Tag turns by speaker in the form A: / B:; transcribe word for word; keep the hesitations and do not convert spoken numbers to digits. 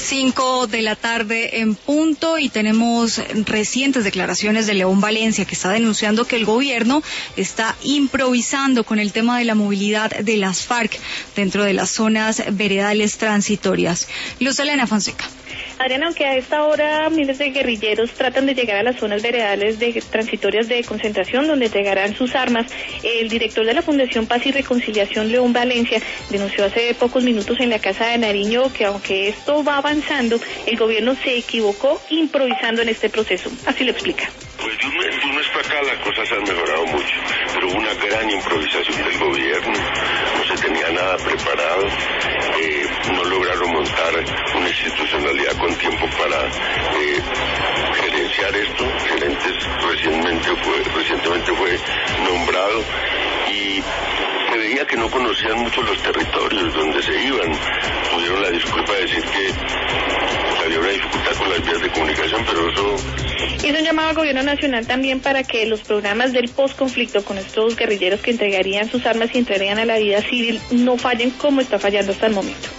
A: Cinco de la tarde en punto y tenemos recientes declaraciones de León Valencia, que está denunciando que el gobierno está improvisando con el tema de la movilidad de las FARC dentro de las zonas veredales transitorias. Luz Elena Fonseca.
B: Adriana, aunque a esta hora miles de guerrilleros tratan de llegar a las zonas veredales de, transitorias de concentración donde llegarán sus armas, el director de la Fundación Paz y Reconciliación, León Valencia, denunció hace pocos minutos en la Casa de Nariño que aunque esto va avanzando, el gobierno se equivocó improvisando en este proceso. Así lo explica.
C: Pues de un mes, de un mes para acá las cosas han mejorado mucho, pero hubo una gran improvisación del gobierno, no se tenía nada preparado, eh, no lograron montar una institucionalidad con tiempo para eh, gerenciar esto. Gerentes recientemente fue, recientemente fue nombrado y se veía que no conocían mucho los territorios donde se iban. Tuvieron la disculpa de decir que había una dificultad con las vías de comunicación, pero eso...
B: Hizo un llamado al gobierno nacional también para que los programas del posconflicto con estos guerrilleros que entregarían sus armas y entrarían a la vida civil no fallen como está fallando hasta el momento.